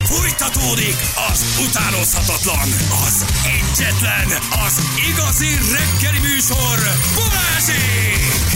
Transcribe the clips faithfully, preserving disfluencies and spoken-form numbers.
Fújtatódik az utánozhatatlan, az egyetlen, az igazi reggeli műsor, Balázsék!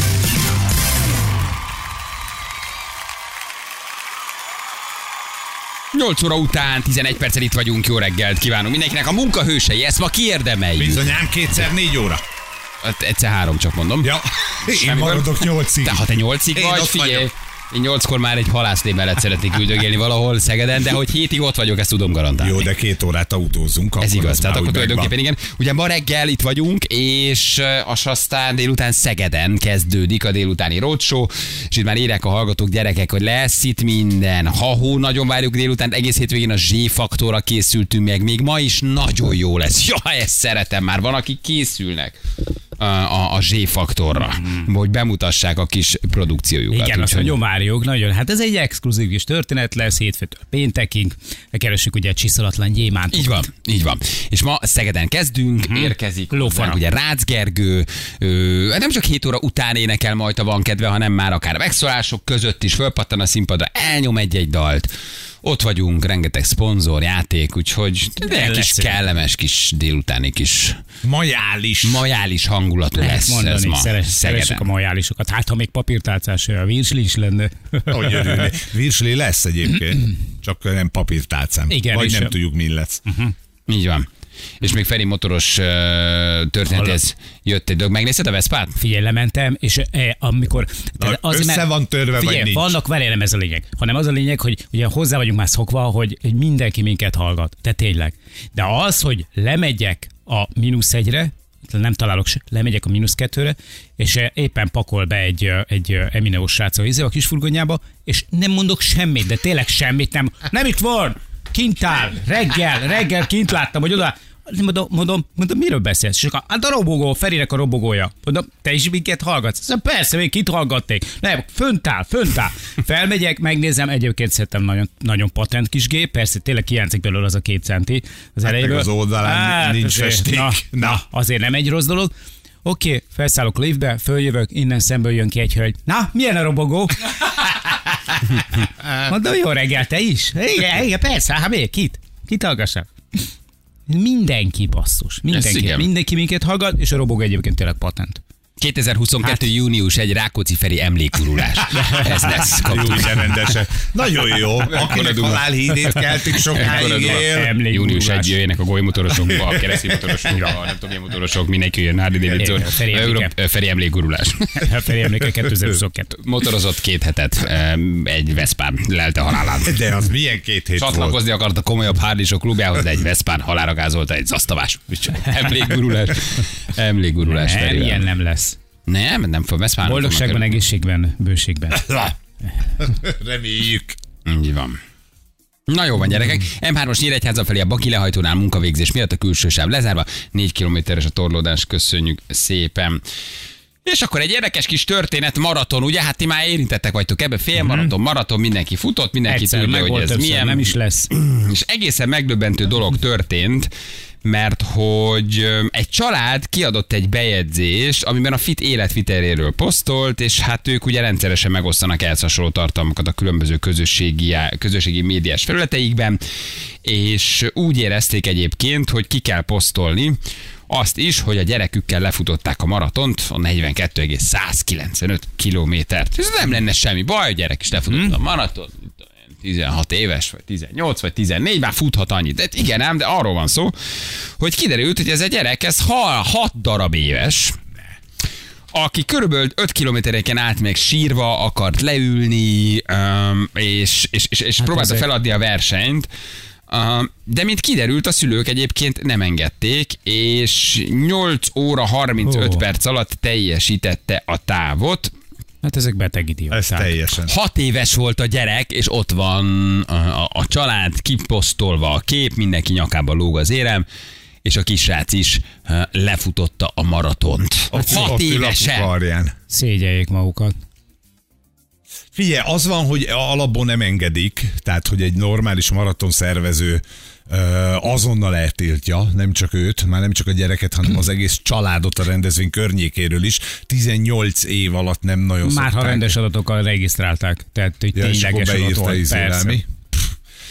nyolc óra után tizenegy perccel itt vagyunk, jó reggelt kívánunk mindenkinek. A munkahősei, ezt ma kiérdemeljük. Bizonyám kétszer négy óra. Hát egyszer három csak mondom. Ja, én maradok nyolcig. De ha te nyolcig Én vagy, ott figyelj. vagyok. Én nyolckor már egy halászlé mellett szeretnék üldögélni valahol Szegeden, de hogy hétig ott vagyok, ezt tudom garantálni. Jó, de két órát autózunk. Ez igaz, tehát akkor megvan. tulajdonképpen igen. Ugye ma reggel itt vagyunk, és az aztán délután Szegeden kezdődik a délutáni roadshow, és itt már írják a hallgatók, gyerekek, hogy lesz itt minden. Ha-hó, nagyon várjuk délután, egész hétvégén a Z-faktorra készültünk meg, még ma is nagyon jó lesz. Ja, ezt szeretem már, van, akik készülnek a, a, a Z-faktorra, mm. hogy bemutassák a kis produkciójukat. Igen, azt nagyon várjuk, nagyon. Hát ez egy exkluzív kis történet lesz, hétfőtől péntekig. Keresünk ugye csiszolatlan gyémántokat. Így van, így van. És ma Szegeden kezdünk, uh-huh. érkezik. Lófara. Ugye Rácz Gergő, ö, nem csak hét óra után énekel majd, ha van kedve, hanem már akár a megszólások között is fölpattan a színpadra, elnyom egy-egy dalt. Ott vagyunk, rengeteg szponzor, játék, úgyhogy de egy kis kellemes kis délutáni kis majális. majális hangulatú Lehet lesz mondani, ez ma szeres, Szegeden. szeressük a majálisokat. Hát, ha még papírtálcás a virsli is lenne. Hogy örülni. Virsli lesz egyébként, csak nem papírtálcám. Igen, vagy nem sem. tudjuk, mi lesz. Uh-huh. Így van. És még Feri motoros uh, történetéhez jött egy dolog. Megnézted a Veszpát? Figyelj, lementem, és eh, amikor... Na, össze van törve, figyelj, vagy nincs? vannak, várjál, nem ez a lényeg, hanem az a lényeg, hogy ugye hozzá vagyunk már szokva, hogy, hogy mindenki minket hallgat. Te tényleg. De az, hogy lemegyek a mínusz egyre, nem találok se, lemegyek a mínusz kettőre, és éppen pakol be egy, egy Emineós srác a kis furgonjába, és nem mondok semmit, de tényleg semmit nem. Nem itt van! Kint áll, reggel, reggel kint láttam, hogy oda, mondom, mondom, mondom miről beszélsz? És akkor, hát a robogó, Ferinek a robogója. Mondom, te is minket hallgatsz? Szóval persze, még kit hallgatték. Nem, fönt áll, fönt áll. Felmegyek, megnézem, egyébként szerintem nagyon, nagyon patent kis gép, persze tényleg hiányzik belőle az a két centi az Hát elejéből. meg az oldalán hát, nincs azért, festék. Na, Na. na, azért nem egy rossz dolog. Oké, okay, felszállok a liftbe, följövök, innen szemből jön ki egy hölgy. Na, milyen a robogó? Mondom, jó reggel, te is? Igen, igen, persze, hát miért? Kit? Kit hallgassak? Mindenki basszus. Mindenki, mindenki minket hallgat, és a robogó egyébként tényleg patent. kétezer-huszonkettő hát. június egy Rákóczi Feri emlékurulás. Ez lesz. Jó, de rendesen. Nagyon jó. Akinek halálhídét keltik sokáig él. június egy jöjjenek a golymotorosok, a keresztény motorosok, nem tudom, milyen motorosok, mindenki jön, Harley Davidson. Feri emlékurulás. Feri emléke kétezer-huszonkettő. Motorozott két hetet egy Veszpán lelte halálán. De az milyen két hét volt? Csatlakozni akart a komolyabb Harley-sok klubjához, de egy Veszpán halálra gázolta egy zasztavás. Emlékgurulás. Emlékgurulás. Nem, ilyen nem lesz. Nem, nem fog Veszpán. Boldogságban, egészségben, bőségben. Reméljük. Így van. Na jó van, gyerekek. em hármas Nyíregyháza felé a Baki lehajtónál munkavégzés miatt a külső sáv lezárva. Négy kilométeres a torlódás, köszönjük szépen. És akkor egy érdekes kis történet, maraton, ugye? Hát ti már érintettek vagytok ebbe, félmaraton, maraton, mindenki futott, mindenki tudja, hogy ez milyen. Nem is lesz. És egészen megdöbbentő dolog történt, mert hogy egy család kiadott egy bejegyzést, amiben a Fit életviteléről posztolt, és hát ők ugye rendszeresen megosztanak ehhez hasonló tartalmakat a különböző közösségi, közösségi médiás felületeikben, és úgy érezték egyébként, hogy ki kell posztolni azt is, hogy a gyerekükkel lefutották a maratont, a negyvenkettő egész százkilencvenöt kilométert. Ez nem lenne semmi baj, a gyerek is lefutott hmm. a maraton. tizenhat éves, vagy tizennyolc, vagy tizennégy, már futhat annyit. De igen ám, de arról van szó, hogy kiderült, hogy ez a gyerek, ez hat darab éves, aki körülbelül öt kilométereken át meg sírva akart leülni, és, és, és, és hát próbálta ezek... feladni a versenyt, de mint kiderült, a szülők egyébként nem engedték, és nyolc óra harmincöt oh. perc alatt teljesítette a távot. Hát ezek beteg idióták. Ez teljesen. Hat éves volt a gyerek, és ott van a, a, a család kiposztolva a kép, mindenki nyakába lóg az érem, és a kisrác is uh, lefutotta a maratont. Ott, Hat ott évesen. Szégyeljék magukat. Figyelj, az van, hogy alapból nem engedik, tehát hogy egy normális maraton szervező azonnal eltiltja, nem csak őt, már nem csak a gyereket, hanem az egész családot a rendezvény környékéről is. tizennyolc év alatt nem nagyon már szokták. Ha rendes adatokkal regisztrálták, tehát hogy ja, tényleges adat volt, persze.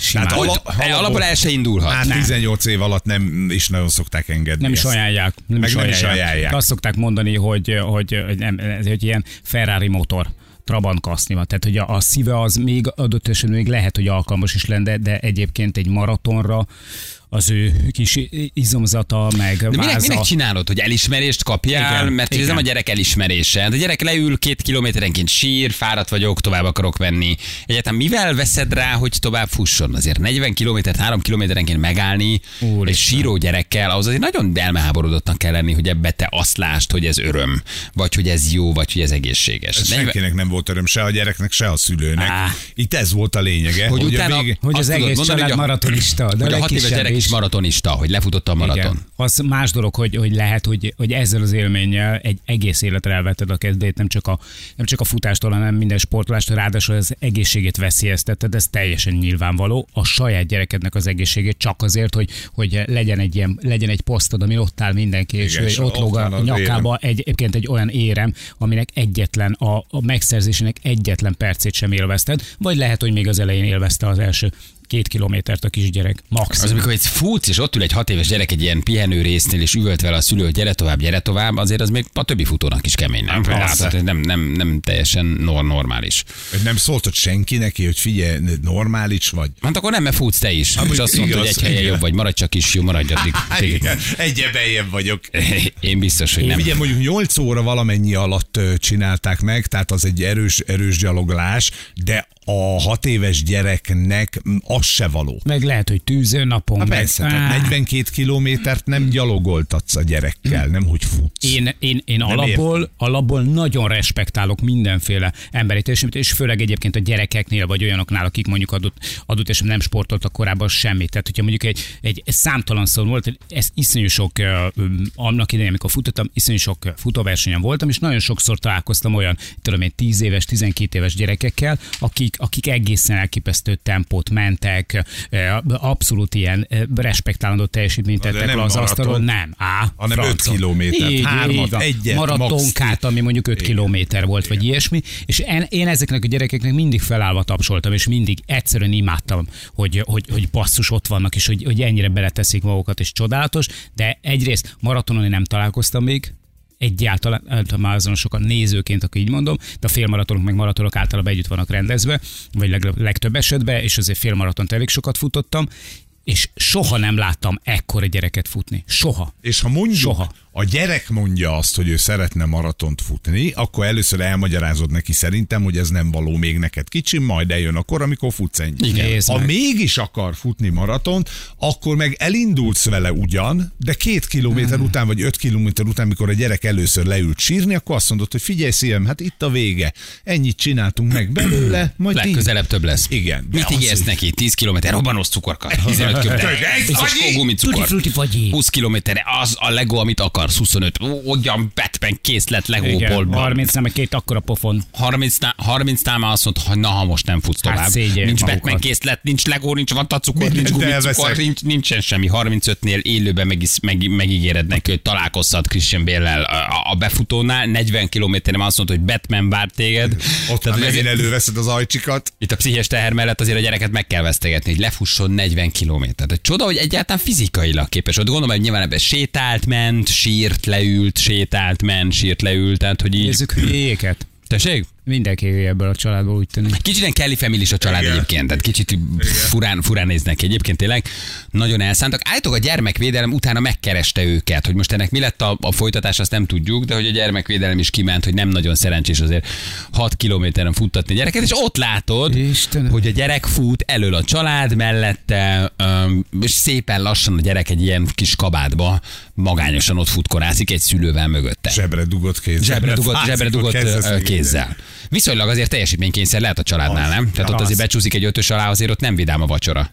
Simán. Tehát ala- Hogy alapból el se indulhat. Hát tizennyolc év alatt nem is nagyon szokták engedni. Nem is ezt. ajánlják. Nem Meg is nem is ajánlják. ajánlják. Azt szokták mondani, hogy, hogy, hogy, nem, hogy ilyen Ferrari motor. Trabant kaszni van. Tehát, hogy a, a szíve az még adott esetben még lehet, hogy alkalmas is lenne, de egyébként egy maratonra az ő kis izomzata, meg De minek, váza. minek csinálod, hogy elismerést kapjál? Igen, Mert igen. ez nem a gyerek elismerése. Hát a gyerek leül két kilométerenként sír, fáradt vagyok, tovább akarok venni. Egyáltalán mivel veszed rá, hogy tovább fusson? Azért negyven kilométert, három kilométerenként megállni Úristen. egy síró gyerekkel, ahhoz azért nagyon elmeháborodottnak kell lenni, hogy ebbe te azt lásd, hogy ez öröm, vagy hogy ez jó, vagy hogy ez egészséges. Ez negyven senkinek nem volt öröm, se a gyereknek, se a szülőnek. Á. Itt ez volt a lényege. Hogy a utána- végén- Hogy az Azt tudod egész mondani, család hogy a- maratonista. De hogy a hat éves legkisebb gyerek is maratonista, hogy lefutotta a maraton. Igen. Az más dolog, hogy, hogy lehet, hogy, hogy ezzel az élménnyel egy egész életre elvetted a kezdét, nem csak a, nem csak a futástól, hanem minden sportolástól, ráadásul az egészségét veszélyeztetted, ez teljesen nyilvánvaló. A saját gyerekednek az egészségét csak azért, hogy, hogy legyen egy ilyen, legyen egy posztod, amin ott áll mindenki, és Igen, és ott ott lóg van a az nyakába egy, egyébként egy olyan érem, aminek egyetlen, a, a megszerzésének egyetlen percét sem élvezted, vagy lehet, hogy még az elején élvezte az első két kilométert a kisgyerek. Max. Az, amikor egy futsz, és ott ül egy hat éves gyerek egy ilyen pihenő résznél, és üvölt vele a szülő, hogy gyere tovább, gyere tovább, azért az még a többi futónak is kemény, nem? Persze. Hát, nem, nem, nem teljesen nor- normális. Hogy nem szóltad senki neki, hogy figyelj, normális vagy. Hát akkor nem, mert futsz te is. Amúgy És azt mondta, hogy igaz, egy helyen igen. jobb vagy, maradj csak is jó, maradj addig. Igen, egyre beljebb vagyok. Én biztos, hogy nem. Ugye mondjuk nyolc óra valamennyi alatt ö, csinálták meg, tehát az egy erős, erős gyaloglás, de a hat éves gyereknek mm, az se való. Meg lehet, hogy tűző napon. Hát meg- persze, tehát Á. negyvenkét kilométert nem gyalogoltatsz a gyerekkel, nem hogy futsz. Én, én, én Nem alapból, alapból nagyon respektálok mindenféle emberi teljesítményt, és főleg egyébként a gyerekeknél, vagy olyanoknál, akik mondjuk adott, adott esetben nem sportoltak korábban semmit. Tehát, hogyha mondjuk egy, egy számtalan szó volt, ez iszonyú sok, uh, annak idején, amikor futottam, iszonyú sok uh, futóversenyen voltam, és nagyon sokszor találkoztam olyan, tudom én, tíz éves, tizenkét éves gyerekekkel, akik, akik egészen elképesztő tempót mentek, uh, abszolút ilyen uh, respektálandó teljesítményt Na, de tettek nem le az maraton, asztalon. Nem. Á, hanem öt francon. kilométert, Így, hármat, így van. egyet, Maratonkát, max. ami mondjuk öt kilométer volt, vagy ilyesmi. És én, én ezeknek a gyerekeknek mindig felállva tapsoltam, és mindig egyszerűen imádtam, hogy, hogy, hogy basszus ott vannak, és hogy, hogy ennyire beleteszik magukat, és csodálatos. De egyrészt maratonon én nem találkoztam még, egyáltalán, általában azon sokan nézőként, akkor így mondom, de a félmaratonok meg maratonok általában együtt vannak rendezve, vagy leg, legtöbb esetben, és azért félmaratont elég sokat futottam, és soha nem láttam ekkora gyereket futni. Soha. És ha mondjuk Soha. a gyerek mondja azt, hogy ő szeretne maratont futni, akkor először elmagyarázod neki szerintem, hogy ez nem való még neked kicsim, majd eljön a kor, amikor futsz ennyi. Igen. Nézd Ha meg. mégis akar futni maratont, akkor meg elindulsz vele ugyan, de két kilométer Hmm. után, vagy öt kilométer után, mikor a gyerek először leült sírni, akkor azt mondod, hogy figyelj szívem, hát itt a vége. Ennyit csináltunk meg belőle, majd így- Legközelebb több lesz. Igen. Mit De az, ígérsz hogy- neki? tíz kilométer robbanós cukorka, tizenöt kilométer, Egy biztos annyi? gumicukor, Tutti frutti fagyi. húsz kilométer, az a Lego, amit akarsz, huszonöt, olyan Batman készlet Igen, Legóból. harminc nem, két akkora pofon. harmincnál, harmincnál már azt mondta, hogy na, ha most nem futsz Hát tovább. szégyeljék Nincs magukat. Batman készlet, nincs Legó, nincs vantacukor, nincs Mindent gumicukor, elveszek. nincs, nincsen semmi. harmincötnél élőben meg, meg, megígéred neki, hogy találkozhat Christian Bale-lel a, a befutónál, negyven kilométerre azt mondta, hogy Batman vár téged. Ott Tehát, már hogy megint ezért- előveszed az ajcsikat. itt a pszichés teher mellett azért a gyereket meg kell vesztegetni, hogy lefusson negyven kilométert. Csoda, hogy egyáltalán fizikailag képes. Ott gondolom, hogy nyilván ebben sétált, ment, sírt, leült, sétált, ment, sírt, leült, tehát hogy így... Nézzük hülyéket. Tessék? Mindenki hülye ebből a családból úgy tűnik. Kicsit ilyen Kelly Family a család Igen. egyébként, tehát kicsit furán, furán néznek ki. Egyébként tényleg nagyon elszántak. Állítólag a gyermekvédelem utána megkereste őket, hogy most ennek mi lett a, a folytatás, azt nem tudjuk, de hogy a gyermekvédelem is kiment, hogy nem nagyon szerencsés azért hat kilométeren futtatni a gyereket, és ott látod, Istenem. hogy a gyerek fut elől a család mellette, öm, és szépen lassan a gyerek egy ilyen kis kabátba magányosan ott futkorászik egy szülővel mögötte. Zsebre dugott kézzel. Zsebre dugott, Fázik, zsebre hogy dugott kezdesz ö, még kézzel. Viszonylag azért teljesítménykényszer lehet a családnál, Az. nem? Tehát ott Az. azért becsúszik egy ötös alá, azért ott nem vidám a vacsora, nem?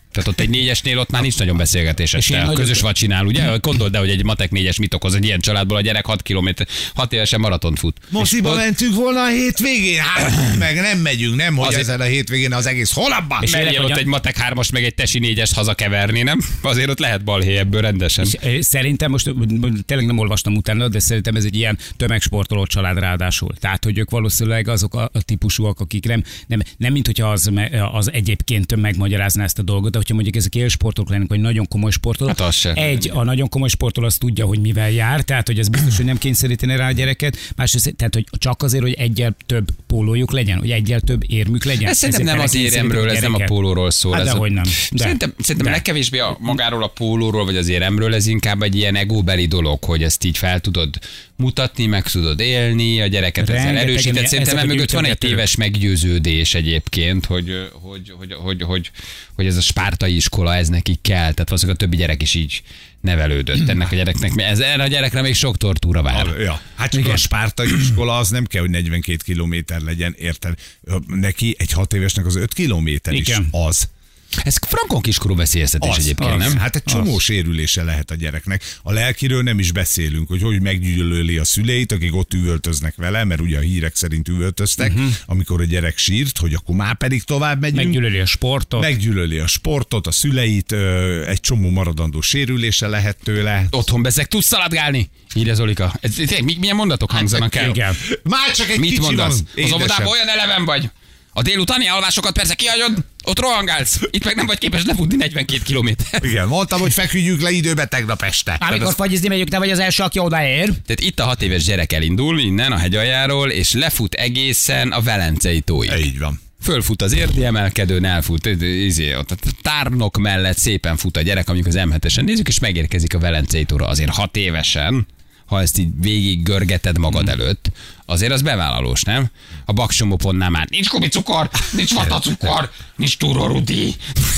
Tehát ott egy négyesnél ott már nincs nagyon beszélgetés És ilyen este. nagyon- Közös vacsinál, ugye? Gondold el, hogy egy matek négyes mit okoz egy ilyen családból, a gyerek hat kilométer, hat évesen maratont fut. Mosziba És ott- mentünk volna a hétvégén, hát meg nem megyünk, nem, hogy Azért- ezen a hétvégén az egész hónapban. És Merjél tényleg, ott hogy a- egy matek hármas, meg egy tesi négyest hazakeverni, nem? Azért ott lehet balhé ebből rendesen. És, ö, szerintem most ö, tényleg nem olvastam utána, de szerintem ez egy ilyen tömegsportoló család ráadásul. Tehát, hogy ők valószínűleg azok a, a típusúak, akik nem, nem, nem mint hogyha az, me- az egyébként megmagyarázná ezt a dolgot, de hogyha mondjuk ezek élsportolók lennek, vagy nagyon komoly sportolók. Hát az se. Egy, a nagyon komoly sportoló az tudja, hogy mivel jár, tehát, hogy ez biztos, hogy nem kényszeríteni rá a gyereket. Másrészt, tehát, hogy csak azért, hogy egyel több pólójuk legyen, hogy egyel több érmük legyen. Ez szerintem Ezért nem az belekényszerítik éremről, ez nem a gyereket. pólóról szól. Hát ez dehogy a... nem. De. Szerintem, szerintem De. legkevésbé a magáról a pólóról, vagy az éremről, ez inkább egy ilyen egóbeli dolog, hogy ezt így fel tudod mutatni, meg tudod élni, a gyereket ezzel Rengetegen erősített. ilyen- Szerintem ezek a mögött van egy gyűjtögetők. téves meggyőződés egyébként, hogy, hogy, hogy, hogy, hogy, hogy ez a spártai iskola, ez nekik kell. Tehát valószínűleg a többi gyerek is így nevelődött. Ennek a gyereknek, ez, erre a gyerekre még sok tortúra vár. A, ja, hát csak a spártai iskola az nem kell, hogy negyvenkét kilométer legyen, érted? Neki egy hat évesnek az öt kilométer is Igen. az. Ez frankon kiskorú veszélyeztetés Az, egyébként, az. nem? Hát egy csomó sérülése lehet a gyereknek. A lelkiről nem is beszélünk, hogy hogy meggyűlöli a szüleit, akik ott üvöltöznek vele, mert ugye a hírek szerint üvöltöztek, uh-huh. amikor a gyerek sírt, hogy akkor már pedig tovább megyünk. Meggyűlöli a sportot. Meggyűlöli a sportot, a szüleit, ö, egy csomó maradandó sérülése lehet tőle. Otthon bezeg, tudsz szaladgálni? Írja Zolika. Ez, ez, mi- milyen mondatok hangzanak el? Igen. Már csak egy Mit kicsi mondasz? van, Az édesem. óvodában olyan eleven vagy. A délutáni alvásokat persze kihagyod, ott rohangálsz. Itt meg nem vagy képes lefutni negyvenkét kilométer. Igen, mondtam, hogy feküdjünk le időbe tegnap este. Amikor fagyizni megyünk, te vagy az első, aki odaér. Tehát itt a hat éves gyerek elindul innen a hegyaljáról, és lefut egészen a Velencei tóig. Így van. Fölfut az érdi emelkedőn, elfut, izé, ott a tárnok mellett szépen fut a gyerek, amikor az em hetesen nézzük, és megérkezik a Velencei tóra. Azért hat évesen, ha ezt így végig görgeted magad előtt, azért az bevállalós, nem? A Baksomoponnál már nincs gumicukor, nincs vatacukor, nincs túrorudi.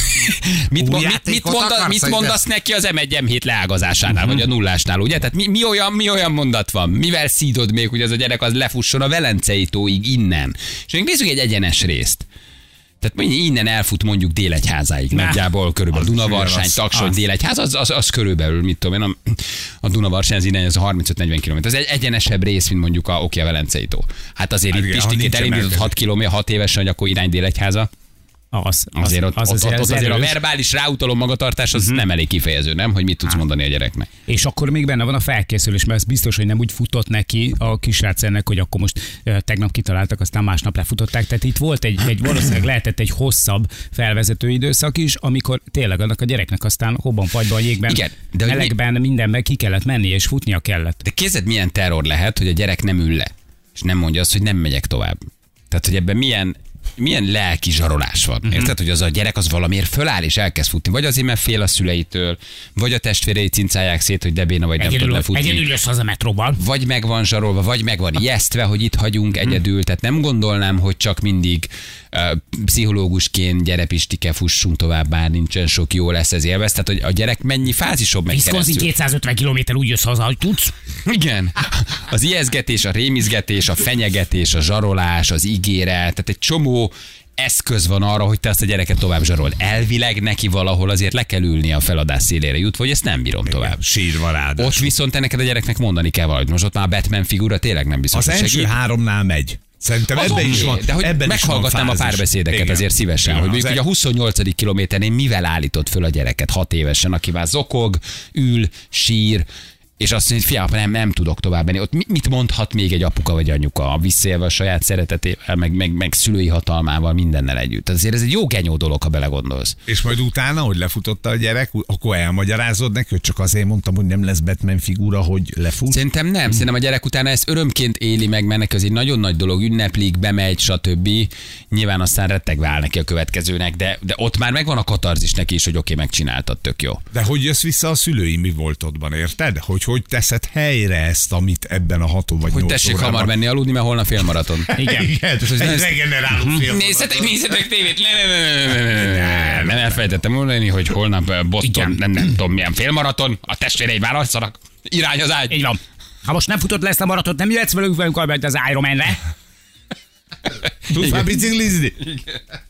mit, mo- mit, mit, játékot monda, akarsz, mit hogy mondasz neki az em egy em hét leágazásánál, vagy a nullásnál, ugye? Tehát mi, mi, olyan, mi olyan mondat van? Mivel szídod még, hogy az a gyerek az lefusson a Velencei tóig innen? És még nézzük egy egyenes részt. Tehát mondjuk innen elfut mondjuk Délegyházáig, nagyjából körülbelül Az- Dunavarsány, az- Taksony, az. Délegyház, az, az, az körülbelül, mit tudom én, a, a Dunavarsány az innen, az harmincöt-negyven kilométer. Ez egy egyenesebb rész, mint mondjuk a, oké, a Velencei tó. Hát azért Hát itt igen, ha Pistikét nincs elindított emelkedés. hat kilométer, hat évesen, hogy akkor irány Délegyháza. Az, az, Azért ott, az, ott, az, ott, az ott azért a erős. verbális ráutaló magatartás az nem elég kifejező, nem? Hogy mit tudsz mondani a gyereknek. És akkor még benne van a felkészülés, mert ez biztos, hogy nem úgy futott neki a kisrác ennek, hogy akkor most ö, tegnap kitaláltak, aztán másnap lefutották. Tehát itt volt egy, egy valószínűleg lehetett egy hosszabb felvezető időszak is, amikor tényleg annak a gyereknek aztán hobban, fagyban, jégben, Igen, de hogy melegben, mindenben ki kellett menni, és futnia kellett. De képzeld, milyen terror lehet, hogy a gyerek nem ül le, és nem mondja azt, hogy nem megyek tovább. Tehát, hogy ebben milyen milyen lelki zsarolás van. Mhm. Érted, hogy az a gyerek az valamiért föláll és elkezd futni. Vagy azért, mert fél a szüleitől, vagy a testvérei cincálják szét, hogy de béna vagy nem tud Egyedül, lefutni. egyedül jössz haza metróban. Vagy meg van zsarolva, vagy meg van ijesztve, hogy itt hagyunk egyedül. Tehát nem gondolnám, hogy csak mindig uh, pszichológusként gyere Pistike, fussunk tovább, bár nincsen sok, jó lesz ez élvez. Tehát, hogy a gyerek mennyi fázison megy Wisconsin keresztül. kétszázötven kilométer úgy jössz haza, hogy tudsz. Igen. Az ijeszgetés, a rémizgetés, a fenyegetés, a zsarolás, az ígéret, tehát egy csomó eszköz van arra, hogy te azt a gyereket tovább zsarold. Elvileg neki valahol azért le kell ülni a feladás szélére jut, vagy ezt nem bírom tovább. Sírva rád. Ott viszont te neked a gyereknek mondani kell valamit. Most ott már a Batman figura tényleg nem biztos, Az hogy első segít. háromnál megy. Szerintem Az ebben oké, is van. de hogy ebben is van meghallgatnám a fázis. párbeszédeket Igen. azért szívesen, Igen, hogy az mondjuk e- ugye a huszonnyolcadik kilométerén mivel állított föl a gyereket hat évesen, aki már zokog, ül, sír, és azt mondja, hogy fiam, nem, nem tudok tovább menni. Ott mi- mit mondhat még egy apuka vagy anyuka, visszaélve a saját szeretetével, meg, meg, meg szülői hatalmával, mindennel együtt. Azért ez egy jó genyó dolog, ha belegondolsz. És majd utána, hogy lefutotta a gyerek, akkor elmagyarázod neki, hogy csak azért mondtam, hogy nem lesz Batman figura, hogy lefut. Szerintem nem, szerintem a gyerek utána ezt örömként éli meg, mert neki az egy nagyon nagy dolog, ünneplik, bemegy, stb. Nyilván aztán rettegve áll neki a következőnek, de, de ott már megvan a katarzis neki is, hogy oké, megcsináltad, tök jó. De hogy jössz vissza a szülői mi voltodban, érted? Hogy hogy teszed helyre ezt, amit ebben a hat vagy Hogy nyolc tessék órában... hamar menni aludni, mert holnap félmaraton. Igen. Igen, ez egy nem- regeneráló film. Nézzetek, nézzetek tévét, ne, ne, ne, ne, ne, ne, ne, nem elfelejtettem mondani, hogy holnap eh, Boston, nem, nem tudom milyen félmaraton, a testvérei válasszanak, irány az ágy. Így van. Ha most nem futod le ezt a maratot, nem jöhetsz velünk velünk az Ironman-re. Tudsz már biciklizni?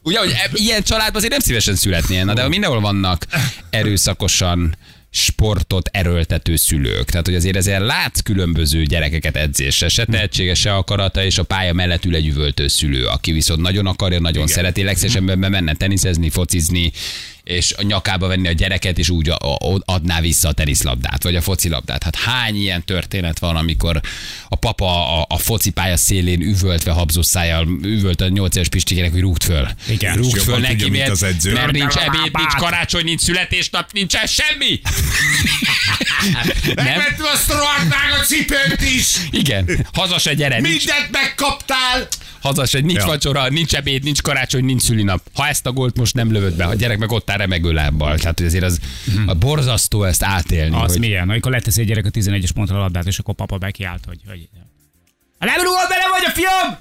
Ugye, hogy ilyen családban azért nem szívesen születnél, na, de mindenhol vannak erőszakosan sportot erőltető szülők. Tehát, hogy azért ezért látsz különböző gyerekeket edzésre, se tehetséges, se akarata, és a pálya mellett ül egy üvöltő szülő, aki viszont nagyon akarja, nagyon igen. szereti, legszívesebben menne teniszezni, focizni, és a nyakába venni a gyereket, és úgy adná vissza a teniszlabdát, vagy a focilabdát. Hát hány ilyen történet van, amikor a papa a, a focipálya szélén üvöltve, habzós szájjal üvölt a nyolc éves Pistikének, hogy rúgd föl. Igen. Rúgd föl neki, tudja, miért? az edző. Mert nincs ebéd, nincs karácsony, nincs születésnap, nincsen semmi. Megvettem azt rohadt a cipőt is! Igen, haza se gyere. Nincs, Mindent megkaptál! haza se, nincs Ja. vacsora, nincs ebéd, nincs karácsony, nincs szülinap. Ha ezt a gólt most nem lövöd be, a gyerek meg ott áll remegő lábbal. Tehát hogy azért az a borzasztó ezt átélni. Az hogy... milyen? Amikor leteszi egy gyerek a tizenegyes pontra a labdát, és akkor papa bekiált, hogy... hogy... Ha nem rúgod bele vagy a fiam!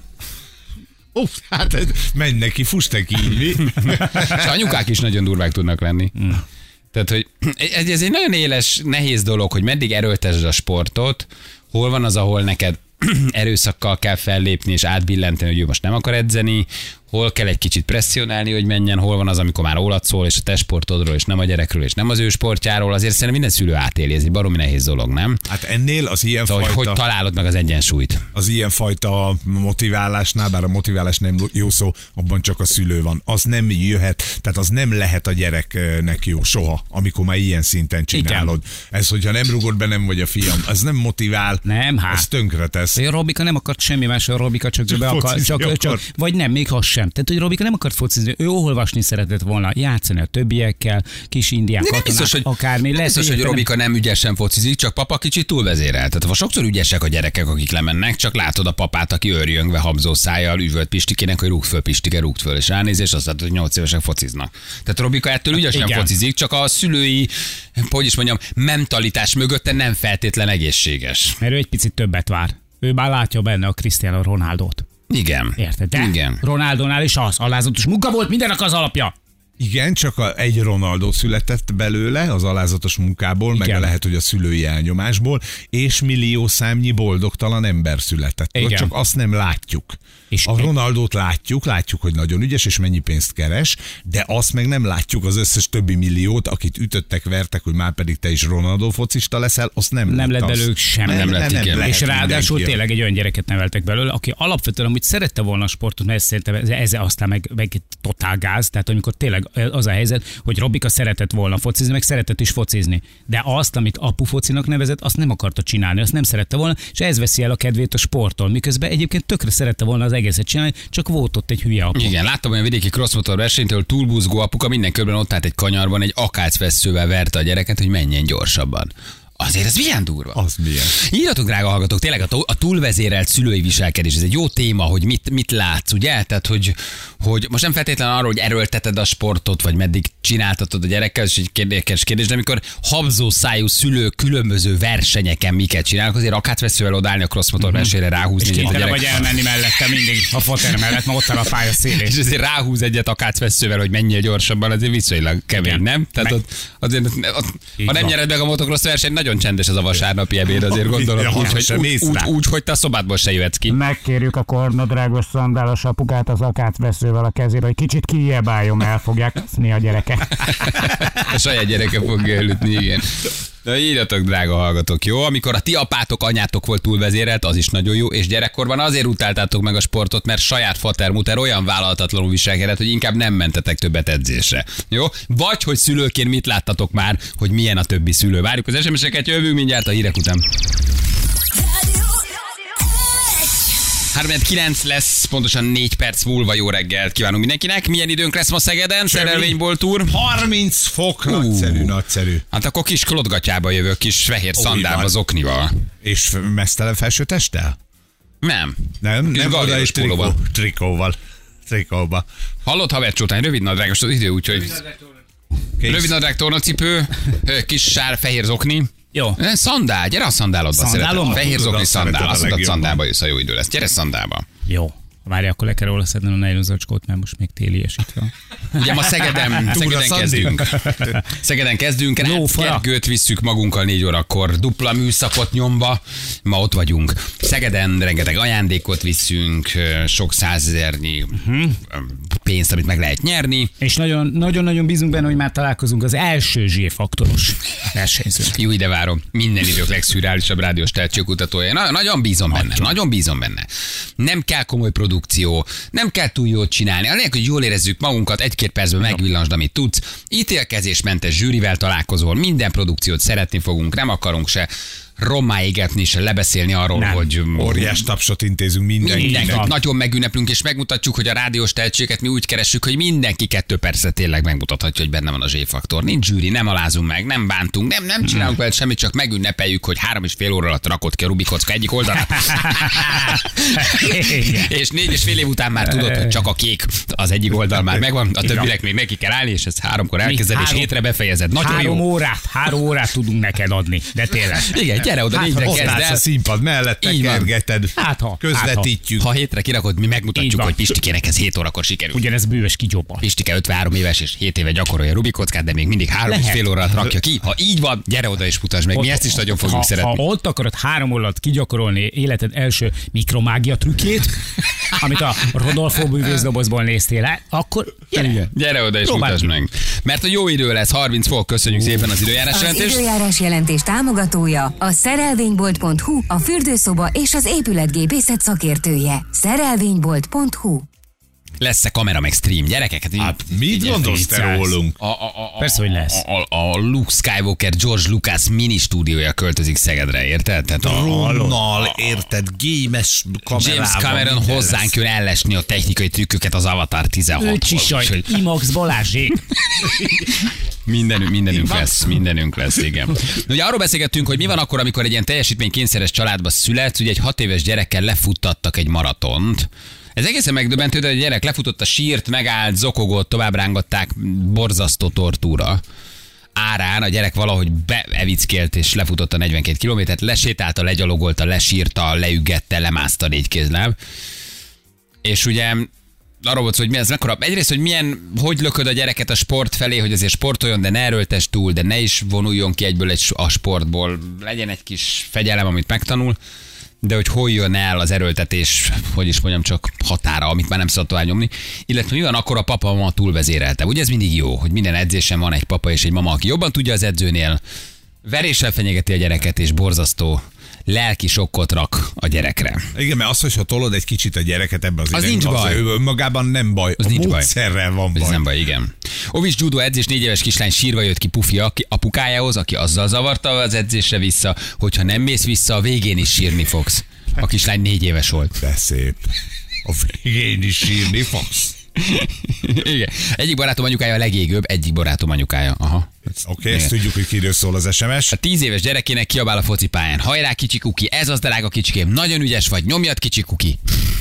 Uff, hát ez, menj neki, fuss neki így, mi? És anyukák is nagyon durvák tudnak lenni. Mm. Tehát, hogy ez, ez egy nagyon éles, nehéz dolog, hogy meddig erőltesd a sportot, hol van az, ahol neked erőszakkal kell fellépni és átbillenteni, hogy ő most nem akar edzeni, hol kell egy kicsit presszionálni, hogy menjen, hol van az, amikor már rólad szól, és a te sportodról, és nem a gyerekről, és nem az ő sportjáról, azért szerintem minden szülő átéli, ez egy baromi nehéz dolog, nem? Hát ennél az ilyen Szóval, hogy fajta... hogy találod meg az egyensúlyt? Az ilyenfajta motiválásnál, bár a motiválás nem jó szó, abban csak a szülő van. Az nem jöhet, tehát az nem lehet a gyereknek jó soha, amikor már ilyen szinten csinálod. Igen. Ez, hogyha nem rugod be, nem vagy a fiam, az nem motivál, Nem, hát. az tönkretesz. A Robika nem akart semmi más, a Robika csak, Csak be akar, focizni csak, akart. csak, vagy nem, még az sem. Tehát, hogy Robika nem akart focizni, ő olvasni szeretett volna, játszani a többiekkel, kis indián De nem katonák, biztos, hogy, akármi. nem Lehet, biztos, hogy értem, Robika nem ügyesen focizik, csak papa kicsit túlvezérel. Tehát sokszor ügyesek a gyerekek, akik lemennek, csak látod a papát, aki őrjöngve, habzó szájjal üvölt Pistikének, hogy rúgd föl, Pistike, rúgd föl, és ránézés azt látod, hogy nyolc évesek fociznak. Tehát Robika ettől ügyesen Igen. focizik, csak a szülői, hogy is mondjam, mentalitás mögötte nem feltétlen egészséges. Mert ő egy picit többet vár. Ő már látja benne a Cristiano Ronaldót. Igen. Érted? De Igen. Ronaldónál is az, alázatos munka volt, mindennek az alapja. Igen, csak a, egy Ronaldo született belőle az alázatos munkából, Igen. meg lehet, hogy a szülői elnyomásból, és millió számnyi boldogtalan ember született. Igen. Csak azt nem látjuk. És A egy- Ronaldót látjuk, látjuk, hogy nagyon ügyes, és mennyi pénzt keres, de azt meg nem látjuk az összes többi milliót, akit ütöttek, vertek, hogy már pedig te is Ronaldo focista leszel, azt nem Nem lett azt. belőlük semmi. Nem lett, igen. lehet És ráadásul mindenki. tényleg egy olyan gyereket neveltek belőle, aki alapvetően amúgy szerette volna a sportot, mert szerintem ez, ez aztán meg, meg totál gáz, tehát amikor tényleg az a helyzet, hogy Robika szeretett volna focizni, meg szeretett is focizni. De azt, amit apu focinak nevezett, azt nem akarta csinálni, azt nem szerette volna, és ez veszi el a kedvét a sporttól. Miközben egyébként tökre szerette volna az egészet csinálni, csak volt ott egy hülye apu. Igen, láttam olyan vidéki crossmotor versenyt, ahol túlbuzgó apuka minden körben ott állt egy kanyarban, egy akácvesszővel verte a gyereket, hogy menjen gyorsabban. Azért ez milyen durva. Az milyen. Írjatok, drága hallgatók, tényleg a, tó- a túlvezérelt szülői viselkedés, ez egy jó téma, hogy mit, mit látsz, ugye? Tehát, hogy, hogy most nem feltétlenül arról, hogy erőlteted a sportot, vagy meddig csináltatod a gyerekkel, ez egy kérdés, kérdés, de amikor habzó szájú szülők különböző versenyeken miket csinálnak, azért akácveszővel odállni a crossmotor versenyre, ráhúzni És egyet a kénytelen gyerek. vagy elmenni mellette mindig a fotel mellett, ma ott áll a pálya szélén. És azért ráhúz egyet akácveszővel, hogy menjél gyorsabban, azért viszonylag kemény, Igen. nem? Tehát Meg- ott, azért, ott, ott, Így ha nem van. nyered meg a motocross verseny, nagyon csendes az a vasárnapi ebéd, azért gondolom, Ja, úgy, hogy, sem úgy, mész úgy, rá. úgy, hogy te a szobádból se jöhetsz ki. Megkérjük a kornadrágos szandálos apukát az akácveszővel a kezére, hogy kicsit kijebb álljon, mert el fogják szni a gyereke. A saját gyereke fogja elütni, igen. De írjatok, drága hallgatók, jó? Amikor a ti apátok, anyátok volt túlvezérelt, az is nagyon jó, és gyerekkorban azért utáltátok meg a sportot, mert saját fater muter olyan vállalhatatlanul viselkedett, hogy inkább nem mentetek többet edzésre. Jó? Vagy, hogy szülőként mit láttatok már, hogy milyen a többi szülő. Várjuk az es em es-eket, jövünk mindjárt a hírek után. három kilenc lesz, pontosan négy perc múlva. Jó reggelt kívánunk mindenkinek. Milyen időnk lesz ma Szegeden? Szerelvényból túr. harminc fok, nagyszerű, nagyszerű. Hát akkor kis klotgatyába jövök, kis fehér Ó, szandába, van. zoknival. És mesztelen felső testtel? Nem. Nem, Kis nem oda galléros és trikó, pólóban. trikóval. Trikóba. Hallott, haver csótány, rövid nadrágos az idő, úgyhogy Kész. rövid nadrág, tornacipő, ö, kis sár, fehér zokni. Jó. Eh, Szandál, gyere a szandálodba, Szandálom? szeretem. Fehér Tudod, zokni azt szandál, szereted a azt mondod, legjobban. szandálba jössz, ha jó idő lesz. Gyere szandálba. Jó. Várj, akkor le kell róla szedni a nylon zacskót, mert most még téli esít van. Ugye ma Szegeden, Szegeden kezdünk. Szegeden kezdünk, Gergőt visszük magunkkal négy órakor, dupla műszakot nyomba, ma ott vagyunk. Szegeden rengeteg ajándékot viszünk, sok százezernyi uh-huh. pénzt, amit meg lehet nyerni. És nagyon-nagyon bízunk benne, hogy már találkozunk az első zsírfaktoros versenyzők. Jó, ide várom. Minden idők legszürreálisabb rádiós tehetségkutatója. Na, nagyon bízom benne, nagyon. nagyon bízom benne. Nem kell komoly produkció, nem kell túl jót csinálni. A lényeg, hogy jól érezzük magunkat, egy-két percben megvillansd, amit tudsz. Ítélkezésmentes zsűrivel találkozol, minden produkciót szeretni fogunk, nem akarunk se rommá égetni, se lebeszélni arról, nem. hogy... Óriás tapsot intézünk mindenkinek. Mindenki. Nagyon megünneplünk, és megmutatjuk, hogy a rádiós tehetséget mi úgy keressük, hogy mindenki kettő percet tényleg megmutathatja, hogy benne van a zsé-faktor. Nincs zsűri, nem alázunk meg, nem bántunk, nem, nem csinálunk vele semmit, csak megünnepeljük, hogy három és fél óra alatt rakott ki a Rubik kocka egyik oldalát. És négy és fél év után már tudod, hogy csak a kék az egyik oldal már megvan, a többiek még neki kell állni, és ez háromkor elkezded, és hétre befejezed. Nagyon három jó. órát, három órát tudunk neked adni, de tényleg. Igen, gyere oda, négyre Ott kezd állsz el. a színpad mellett, tekergeted, Hát ha, közvetítjük. Ha hétre kirakod, mi megmutatjuk, van. hogy Pistikének ez hét órakor sikerül. Ugyanez bőves kigyóba. Pistike ötvenhárom éves és hét éve gyakorolja a Rubik kockát, de még mindig három és Lehet. fél óra alatt rakja ki. Ha így van, gyere oda és mutasd meg. Mi ezt is nagyon fogjuk ha, szeretni. Ha ott akarod három óra alatt kigyakorolni életed első mikromágia trükkjét, amit a Rodolfo bűvészdobozból néztél el, akkor gyere. Igen. Gyere oda és Próbáld mutasd ki. meg. Mert a jó idő lesz, harminc fok, köszönjük szépen az időjárás Az jelentést. időjárás jelentés támogatója a szerelvénybolt pont hu, a fürdőszoba és az épületgépészet szakértője. szerelvénybolt pont hu. Lesz-e kamera meg stream, gyerekek? Hát, Hát mit gondolsz te viccelsz. rólunk? A, a, a, Persze, hogy lesz. A, a, a Luke Skywalker George Lucas mini stúdiója költözik Szegedre, érted? Tehát a, Dronnal, érted, gémes kamerával. James Cameron minden hozzánk jön ellesni a technikai trükköket az Avatar tizenhatból. Öcsisaj, Úgyhogy Imax Balázsék. Mindenünk, mindenünk lesz, mindenünk lesz, igen. Na, ugye arról beszélgettünk, hogy mi van akkor, amikor egy ilyen teljesítménykényszeres családba születsz, ugye egy hat éves gyerekkel lefuttattak egy maratont. Ez egészen megdöbbentő, de a gyerek lefutott a sírt, megállt, zokogott, tovább rángatták, borzasztó tortúra. Árán a gyerek valahogy beevickélt és lefutott a negyvenkét kilométert, lesétálta, legyalogolta, lesírta, leüggette, lemászta négy kézláb. És ugye arról volt szó, hogy mi ez mekkora. Egyrészt, hogy milyen, hogy lököd a gyereket a sport felé, hogy azért sportoljon, de ne erőltess túl, de ne is vonuljon ki egyből egy, a sportból. Legyen egy kis fegyelem, amit megtanul, de hogy hol jön el az erőltetés, hogy is mondjam, csak határa, amit már nem szabad tovább nyomni. Illetve mi van akkor a papa, mama túlvezérelte. Ugye ez mindig jó, hogy minden edzésen van egy papa és egy mama, aki jobban tudja az edzőnél, veréssel fenyegeti a gyereket, és borzasztó lelki sokkot rak a gyerekre. Igen, mert az, hogyha tolod egy kicsit a gyereket ebbe az, Az irányba, nincs baj. Az önmagában nem baj. Az a nincs baj. módszerrel van Ez baj. nem baj, igen. Ovis judo edzés, négy éves kislány sírva jött ki Pufi apukájához, aki azzal zavarta az edzésre vissza, hogyha nem mész vissza, a végén is sírni fogsz. A kislány négy éves volt. De szép. A végén is sírni fogsz. Igen. Egyik barátom anyukája a legégőbb, egyik barátom anyukája. Aha. Oké, okay, ezt tudjuk, hogy kiről szól az es em es. A tíz éves gyerekének kiabál a focipályán. Hajrá, kicsi kuki, ez az drága kicsikém, nagyon ügyes vagy, nyomjad kicsi kuki.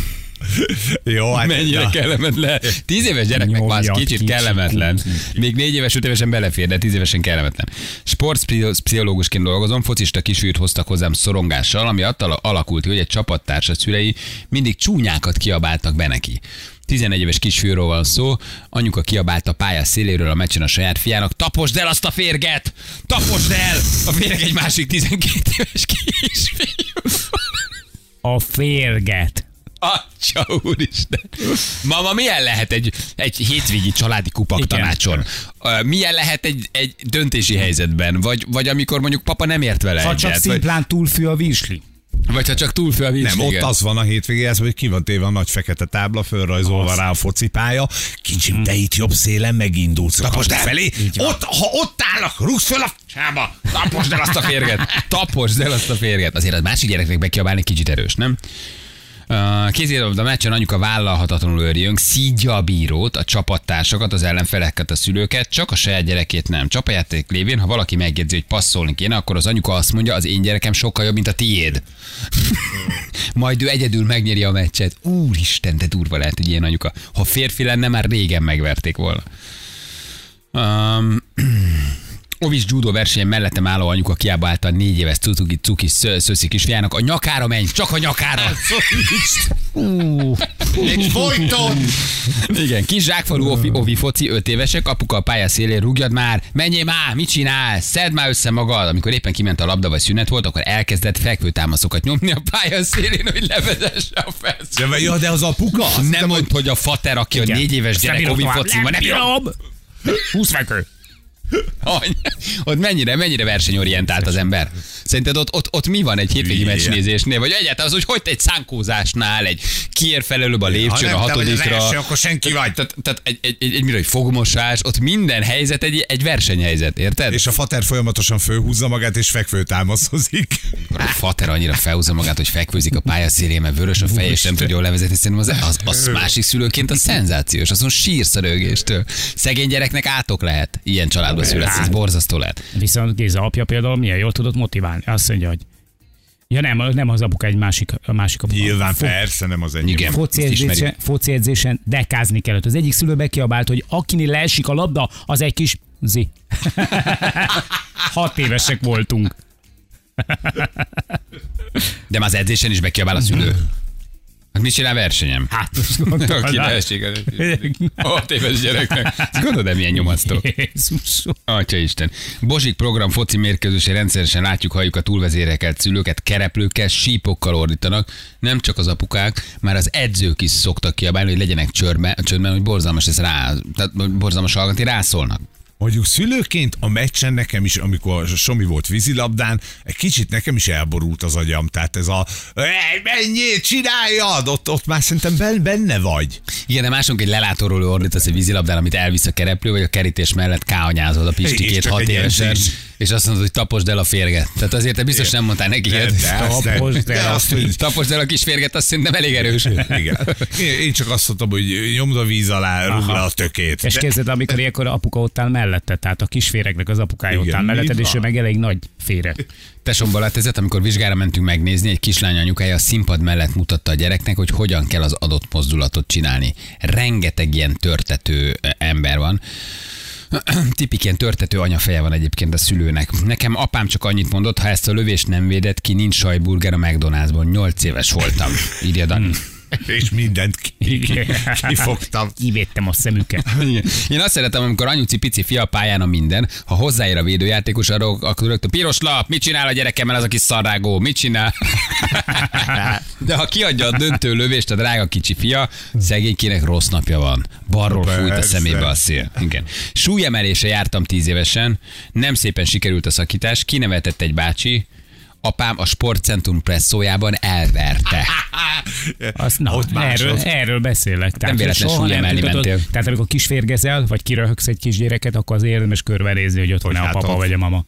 Jó, hát Mennyire na. kellemetlen. Tíz éves gyereknek Nyomjad, már kicsit kicsi kellemetlen. Még négy éves, öt évesen belefér, de tíz évesen kellemetlen. Sportpszichológusként dolgozom, focista kisfiút hoztak hozzám szorongással, ami attól alakult, hogy egy csapattársa szülei mindig csúnyákat kiabáltak be neki. tizenegy éves kisfiúról van szó, anyuka kiabált a pálya széléről a meccsen a saját fiának, taposd el azt a férget! Taposd el! A féreg egy másik tizenkét éves kisfiú. A férget. Atya úristen. Mama, milyen lehet egy, egy hétvégi családi kupak Igen. tanácson? Ö, Milyen lehet egy, egy döntési helyzetben? Vagy, vagy amikor mondjuk papa nem ért vele Ha csak egyet? Vagy, szimplán túlfű a virsli. vagy ha csak túlfő a víz. Nem, ott az van a hétvégéhez, hogy ki van téve a nagy fekete tábla, fölrajzolva rá a focipálya. Kicsim, te itt jobb szélen megindulsz. Taposd el felé. Ott, ha ott állnak, rúgsz föl a csába. Taposd el azt a férget. Taposd el azt a férget. Azért az másik gyereknek bekiabálni kicsit erős, nem? Uh, Kézilabda meccsen anyuka vállalhatatlanul őrjönk, szídja a bírót, a csapattársakat, az ellenfeleket, a szülőket, csak a saját gyerekét nem. Csapajáték lévén, ha valaki megjegyzi, hogy passzolni kéne, akkor az anyuka azt mondja, az én gyerekem sokkal jobb, mint a tiéd. Majd ő egyedül megnyeri a meccset. Úristen, de durva lehet egy ilyen anyuka. Ha férfi lenne, már régen megverték volna. Um, Ovis judo versenyen mellettem álló anyuka kiabálta a négy éves cucuki cuki szöszi kisfiának, a nyakára menj, csak a nyakára. Uh, És folyton! Igen, kis zsákfalú ovi, ovi foci, öt évesek, apuka a pálya szélén, rúgjad már, menjél már, mit csinálsz, szedd már össze magad. Amikor éppen kiment a labda vagy szünet volt, akkor elkezdett fekvőtámaszokat nyomni a pálya szélén, hogy levezesse a felszínt. De, ja, de az apuka? Azt Nem mondd, hogy a fater, aki a négy éves gyerek ovi fociban, nem bírom. húsz fekvő. Ott mennyire, mennyire versenyorientált az ember? Szerinted ott, ott, ott mi van egy hétvégi Hülye. meccsnézésnél? Vagy egyáltalán az, hogy hogy te egy szánkózásnál, egy kiér felelőbb a lépcsőn, a Ha nem te vagy az hatodikra. első, akkor senki vagy. Tehát, tehát egy, egy, egy, egy, mire, egy fogmosás, ott minden helyzet egy, egy versenyhelyzet, érted? És a fater folyamatosan fölhúzza magát, és fekvő támaszozik. A fater annyira felhúzza magát, hogy fekvőzik a pályaszélén, mert vörös a feje, és nem tudja jól levezetni. Szerintem az, az, az másik szülőként a szenzációs, azon sírsz a rögéstől. Szegény gyereknek átok lehet ilyen családba születni, ez borzasztó lehet. Viszont Géza apja például milyen jól tudott motiválni. Azt mondja, hogy ja nem, nem az apuka, egy másik, a másik apuka. Nyilván Fo- persze, nem az enyém. Igen. Foci Azt ismeri. edzésen, foci edzésen dekázni kellett. Az egyik szülő bekiabált, hogy akinél leesik a labda, az egy kis zi. Hat évesek voltunk. De már az edzésen is bekiabál a szülő. Hát mit csinál versenyem? Hát, most gondolod, Aki leesik az hat éves gyereknek. Gondolod, milyen nyomasztó. Jézusom. Atya Isten. Bozsik program foci mérkőzésén rendszeresen látjuk, halljuk a túlvezérekelt szülőket, kereplőkkel, sípokkal ordítanak. Nem csak az apukák, már az edzők is szoktak kiabálni, hogy legyenek csörbe, csörben, hogy borzalmas ez rá, tehát borzalmas hallgatni, rászólnak. Mondjuk szülőként a meccsen nekem is, amikor Somi volt vízilabdán, egy kicsit nekem is elborult az agyam. Tehát ez a "Ej, menjél, csináljad! Ott, ott már szerintem ben- benne vagy. Igen, de másunk egy lelátóról ordítasz egy vízilabdán, amit elvisz a kereplő, vagy a kerítés mellett káanyázod a És pistikét csak hat egy évesen, edzés. és azt mondod, hogy taposd el a férget. Tehát azért te biztos nem mondtál neki De, ilyet. de, azt nem. Taposd De el. azt, hogy Taposd el a kis férget, azt szerintem elég erős. igen. Én, én csak azt mondtam, hogy nyomd a víz alá, rúgd le a tökét. És De- kezded, amikor ilyenkor apuka ott áll mellette, tehát a kisféregnek az apukája ott Igen, áll melletted, így és ő van. meg elég nagy féreg. Tesomba letezett, amikor vizsgára mentünk megnézni, egy kislány anyukája a színpad mellett mutatta a gyereknek, hogy hogyan kell az adott mozdulatot csinálni. Rengeteg ilyen törtető eh, ember van. Tipik ilyen törtető anyafeje van egyébként a szülőnek. Nekem apám csak annyit mondott, ha ezt a lövést nem védett ki, nincs sajtburger a McDonald'sban. Nyolc éves voltam, írja Dani. És mindent ki- Igen. kifogtam. Kivédtem a szemüket. Igen. Én azt szeretem, amikor anyuci pici fia a pályán a minden, ha hozzáér a védőjátékos, arról, akkor rögtön piros lap, mit csinál a gyerekemmel az a kis szarrágó, mit csinál? De ha kiadja a döntő lövést a drága kicsi fia, szegénykének rossz napja van. Balról fújt a Persze. szemébe a szél. Igen. Súlyemelése jártam tíz évesen, nem szépen sikerült a szakítás, kinevetett egy bácsi, apám a sportcentrum presszójában elverte. Azt, na, Ott erről, másod. erről beszélek. Tehát, véletlen soha nem súlyemelni tudod, mentél. tehát amikor kisférgezel, vagy kiröhögsz egy kisgyereket, akkor az érdemes körbenézni, hogy ott van-e a hát papa ott. vagy a mama.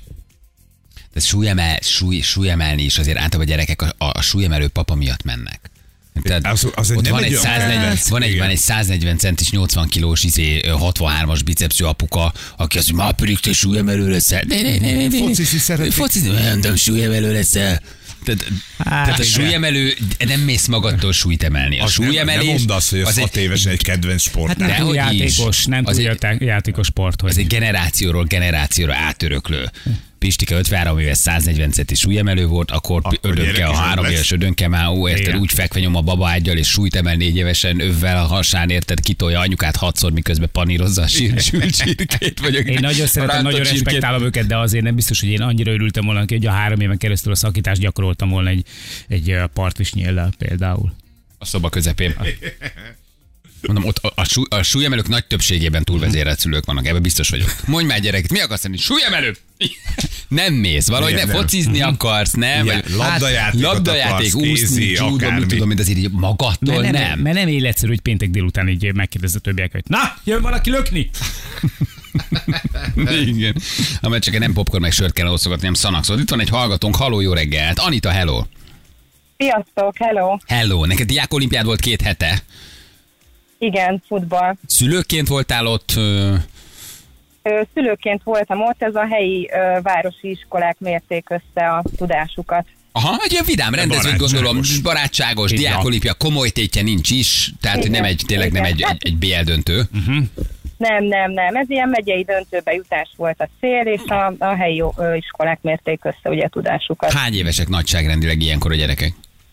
De súlyemel, súly, súlyemelni is azért általában a gyerekek a, a súlyemelő papa miatt mennek. Tehát Az- az egy ott nem van egy egy, olyan száznegyven, kedvenc. van, egy, Igen. van egy száznegyven centis, nyolcvan kilós, izé, hatvanhármas bicepszű apuka, aki azt mondja, már pedig te súlyemelő leszel. Ne, ne, ne, ne, ne. Focizni szeretik. Focizni, nem, nem súlyemelő leszel. Tehát, Hát, tehát a igen. súlyemelő, nem mész magadtól súlyt emelni. A Azt nem, nem súlyemelés mondd azt, hogy az, az hat egy, évesen egy kedvenc sport. Hát nem Dehogy túl is. játékos, nem Az túl egy- játék- játékos sport. az Hogy egy generációról generációra átöröklő. Pistike ötvenhárom éves száznegyven centi súlyemelő volt, akkor, Akkor ödönke, gyerek a is három lesz. éves ödönke már, ó, érted, Igen. úgy fekve nyom a babaággyal, és súlyt emel négy évesen, övvel a hasán, érted, kitolja anyukát hatszor, miközben panírozza a sír, sült csirkét, vagy a én nagyon szeretem, rántott nagyon csirkét. respektálom őket, de azért nem biztos, hogy én annyira örültem volna, hogy a három éven keresztül a szakítást gyakoroltam volna egy, egy partvisnyéllel például. A szoba közepén. Mondom, ott a, a, súly, a súlyemelők nagy többségében túlvezérelt szülők vannak, ebben biztos vagyok. Mondj már gyereket, mi akarsz lenni? Súlyemelő! Nem mész, valahogy Igen, nem, nem. focizni akarsz, nem? Igen, Vagy- labdajátékot labdajáték, akarsz, úszni, kézi, judo, mit akármi. tudom, mint azért így magadtól, Mert nem, nem. mert nem életszerű, hogy péntek délután így megkérdezze a többiek, hogy na, jön valaki lökni! Igen. Amely csak nem popcorn meg sört kell osztogatni, nem szanakszod. Itt van egy hallgatónk, haló, jó reggelt. Anita, hello. Sziasztok, hello! Hello, neked diák olimpiád volt két hete. Igen, futball. Szülőként voltál ott, ö, Ö, Szülőként voltam ott, ez a helyi ö, városi iskolák mérték össze a tudásukat. aha, egy ilyen vidám rendezvény, barátságos. gondolom, barátságos, Így van. diák olimpia, komoly tétje nincs is, tehát hogy nem egy, tényleg nem egy, egy, egy bé el döntő. Nem, nem, nem, ez ilyen megyei döntőbe jutás volt a cél, és a, a helyi ö, iskolák mérték össze ugye a tudásukat. Hány évesek nagyságrendileg ilyenkor a gyerekek?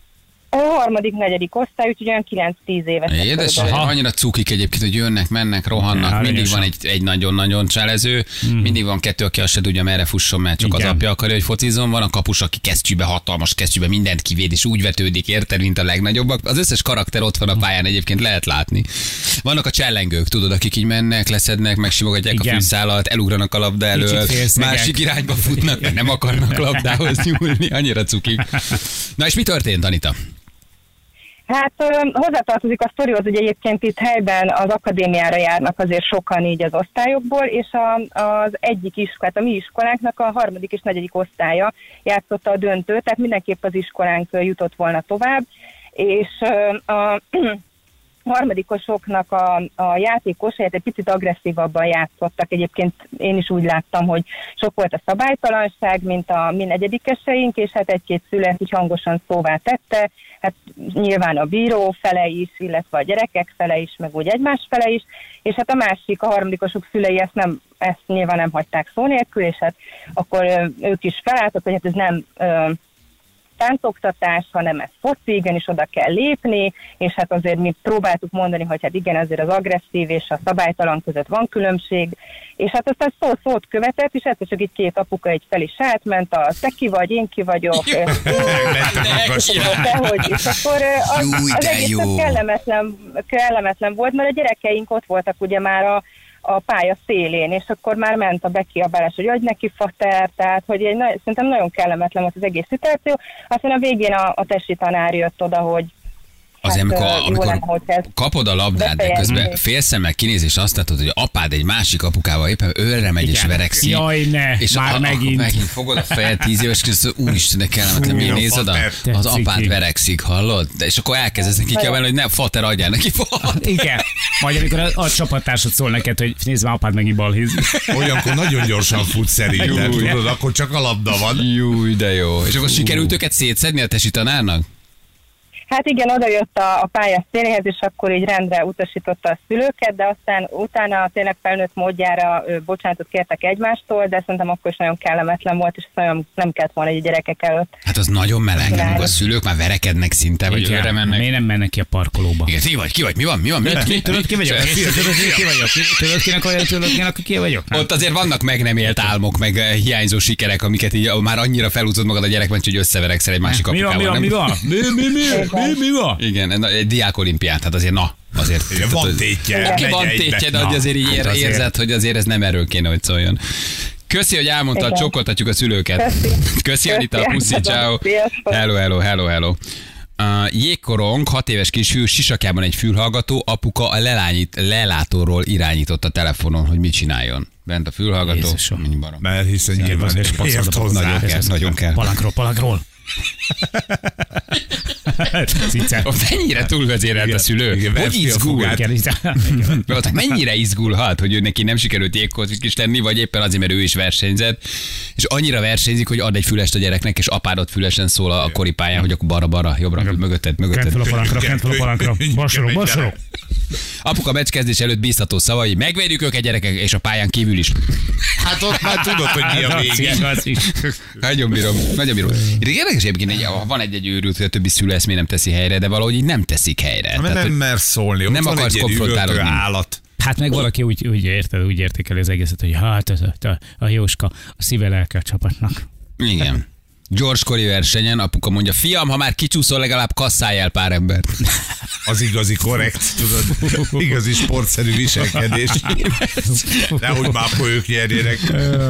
A harmadik, negyedik osztály, úgyhogy olyan kilenc-tíz éves. Édes, annyira cukik egyébként, hogy jönnek, mennek, rohannak, Ja, mindig van egy, egy nagyon-nagyon cselező, mm. mindig van kettő, aki azt se tudja, merre fusson, mert csak igen. az apja akarja, hogy focizzon, van a kapus, aki kesztyűbe, hatalmas kesztyűbe mindent kivéd, és úgy vetődik, érted, mint a legnagyobbak. Az összes karakter ott van a pályán, egyébként lehet látni. Vannak a csellengők, tudod, akik így mennek, leszednek, megsimogatják igen. a fűszálat, elugranak a labda elől, másik irányba futnak, mert nem akarnak labdához nyúlni, annyira cukik. Na és mi történt, Anita? Hát hozzátartozik a sztorihoz, hogy egyébként itt helyben az akadémiára járnak azért sokan így az osztályokból, és a, az egyik iskolát, a mi iskolánknak a harmadik és negyedik osztálya játszotta a döntőt, tehát mindenképp az iskolánk jutott volna tovább, és a harmadikosoknak a, a játékosait egy picit agresszívabban játszottak. Egyébként én is úgy láttam, hogy sok volt a szabálytalanság, mint a mi negyedikeseink, és hát egy-két szület így hangosan szóvá tette, hát nyilván a bíró fele is, illetve a gyerekek fele is, meg úgy egymás fele is, és hát a másik, a harmadikosok szülei ezt, nem, ezt nyilván nem hagyták szó nélkül, és hát akkor ők is felálltak, hogy hát ez nem táncoktatás, hanem ez foci, igenis oda kell lépni, és hát azért mi próbáltuk mondani, hogy hát igen, azért az agresszív és a szabálytalan között van különbség, és hát aztán szó szót követett, és egyszer csak itt két apuka egy fel is átment, a te ki vagy, én ki vagyok, de hogy, és akkor az, az egész kellemetlen, kellemetlen volt, mert a gyerekeink ott voltak ugye már a a pálya szélén, és akkor már ment a bekiabálás, hogy adj neki fater, tehát hogy egy, szerintem nagyon kellemetlen volt az egész szituáció. Aztán a végén a, a testi tanár jött oda, hogy azért, hát, amikor, lenne, amikor kapod a labdát, de közben félszemmel kinéz, és azt látod, hogy apád egy másik apukával éppen őrre megy, igen, és verekszik. Jaj, ne, és már a, megint. megint fogod a fejed tíz éves, és úristen, de kellemetlen, miért nézed oda? Az apád verekszik, hallod? De és akkor elkezdesz neki kiabálni, hogy ne, fater, adjál neki fat. Igen. Majd amikor a, a csapattársad szól neked, hogy nézd már, apád megint balhézik. Olyankor nagyon gyorsan fut szerintem, tudod, akkor csak a labda van. Júj, de jó. És akkor sikerült őket szétszedni a tesi tanárnak? Hát igen, oda jött a, a pálya széléhez, és akkor így rendre utasította a szülőket, de aztán utána tényleg felnőtt módjára ő, bocsánatot kértek egymástól, de szerintem akkor is nagyon kellemetlen volt, és nagyon nem kellett volna egy gyerekek előtt. Hát az nagyon meleg, amikor a szülők már verekednek szinte, vagy őre mennek. Miért nem mennek ki a parkolóba? Igen, ki vagy, ki vagy, mi van, mi van? Mi, mi, tudod, ki vagyok? Tudod, ki vagyok? Tudod, kinek vagy, tudod, kinek ki vagyok? Ott azért vannak meg nem élt álmok, meg hiányzó sikerek, amiket így már annyira felúszod magad a gyerekben, hogy összeverekszel egy másik apukával. Mi van, mi van, mi van? Mi, mi, mi, mi van? Igen, egy diákolimpiát, hát azért na, azért. Igen, van tétje. Oké, van tétje, de hogy azért így ér, érzed, hogy azért ez nem erről kéne, hogy szóljon. Köszi, hogy elmondtad, csokoltatjuk a szülőket. Köszi, Köszi Anita, puszi, ciao. Hello, hello, hello, hello. Uh, jégkorong, hat éves kisfiú, sisakjában egy fülhallgató, apuka a lelányít, lelátóról irányított a telefonon, hogy mit csináljon. Bent a fülhallgató. Mert hiszen nyilván ért hozzá. Nagyon kell, nagyon kell. Palankról, palankról. Mennyire túlvezérelt a szülő? Igen, hogy izgul? Mennyire izgulhat, hogy ő neki nem sikerült jégkorong is lenni, vagy éppen azért, mert ő is versenyzett, és annyira versenyzik, hogy ad egy fülest a gyereknek, és apádot fülesen szól a koripályán, hogy akkor balra-balra, jobbra, mögötted, mögötted. Kent fel a palankra, kent fel a palankra. Balsorok, balsorok. Apuka meccskezdés előtt bíztató szavai, megverjük őket gyerekek, és a pályán kívül is. Hát ott már tudod, hogy mi a vége. Nagyon bírom, nagyon bírom. Érdekes egyébként, van egy-egy őrült, hogy a többi szülő ezt miért nem teszi helyre, de valahogy így nem teszik helyre. Mert nem mer szólni, nem akarsz konfrontálódni. Állat. Hát meg valaki úgy, úgy érted, úgy értékeli az egészet, hogy hát a, a, a Jóska a szíve lelke a csapatnak. Igen. Gyorskori versenyen apuka mondja, fiam, ha már kicsúszol, legalább kasszálj el pár embert. Az igazi korrekt, tudod, igazi sportszerű viselkedés. Nehogy már akkor ők nyerjenek.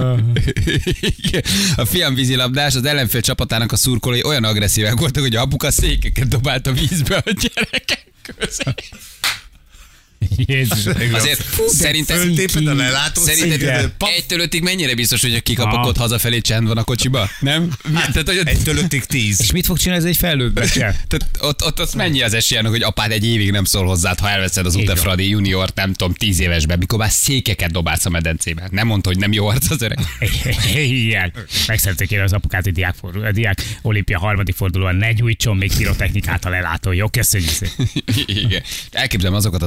A fiam vízilabdás, az ellenfél csapatának a szurkolói olyan agresszívek voltak, hogy apuka székeket dobált a vízbe a gyerekek közé. Jézus. Azért szerintem szerinted egytől ötig mennyire biztos, hogy a kikapok ott hazafelé csend van a kocsiba? Nem? Tehát, hogy egytől ötig tíz. És mit fog csinálni ez egy felnőttbe? Tehát ott, ott az mennyi az esélye, hogy apád egy évig nem szól hozzád, ha elveszed az Utefradi juniort, nem tudom, tíz évesben, mikor már székeket dobálsz a medencébe. Nem mondta, hogy nem jó arc az öreg. Igen. Megszerették én az apukát, hogy diák, a diák olimpia harmadik fordulóan ne gyújtson még pirotechnikát a lelátó. Jó, köszönjük szépen. Igen. Elképzelem azokat az arcokat,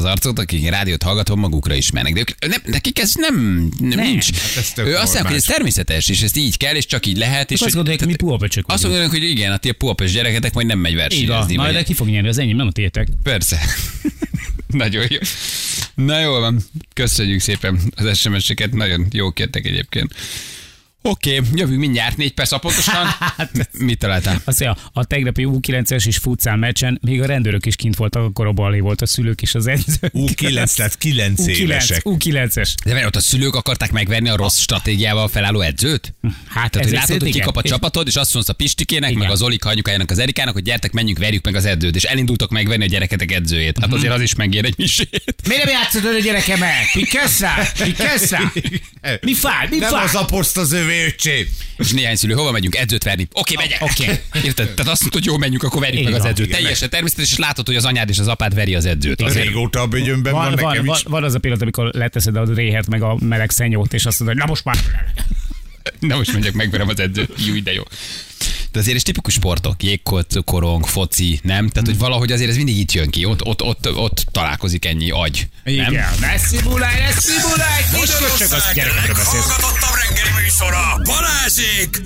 akik rádiót hallgatom, magukra ismernek. De ők, nem, nekik ez nem, nem, nem. nincs. Hát ez tök Ő azt mondják, hogy normális. ez természetes, és ezt így kell, és csak így lehet. És És azt hogy- gondolják, mi tehát- puhapöcsök Azt vagyunk. mondják, hogy igen, a ti puhapös gyereketek majd nem megy Így van, versenyezni. na, vagy- de ki fog nyerni, az enyém, nem a tiétek. Persze. Nagyon jó. Na jól van. Köszönjük szépen az es em es-eket. Nagyon jó kértek egyébként. Oké, okay, jövünk mindjárt, négy perc a pontosan. Mit találtál? Azt mondja, a tegnapi U kilences és futszál meccsen még a rendőrök is kint voltak, akkor a balé volt a szülők és az edzők. U kilenc, tehát kilenc évesek. U kilences. De várj, ott a szülők akarták megverni a rossz stratégiával felálló edzőt? Hát Tehát, hogy ezért látod, hogy igen. kikap a csapatod, és azt mondsz a Pistikének, Igen. meg az Olika anyukájának, az Erikának, hogy gyertek, menjünk, verjük meg az edzőt, és elindultok megverni a gyereketek edzőjét. Hát azért az is megér egy misét. Miért nem játszod a gyerekemet? Picasso? Picasso? Mi fáj? Mi Nem fáj? az a poszt az övé öcsém. És néhány szülő, hova megyünk? Edzőt verni. Oké, okay, megyek. Oké. Érted? Tehát azt mondod, hogy jó, menjünk, akkor verjük Igen, meg az edzőt. igen. Teljesen természetes, és látod, hogy az anyád és az apád veri az edzőt. Azért Régóta a bögyönben van, Van, van, nekem van, is. van az a pillanat, amikor leteszed a réhert meg a meleg szennyót, és azt mondod, hogy na most már. Na most megyek, megverem az edzőt. Jó, de jó. De azért is tipikus sportok, jégkorong, foci, nem? Tehát, hogy valahogy azért ez mindig itt jön ki, ott, ott, ott, ott találkozik ennyi agy. Nem? Igen. Ne szimulálj, ne szimulálj! Kis köcsög, az Magyarország gyerekekről beszélsz. leghallgatottabb reggeli műsora, Balázsék!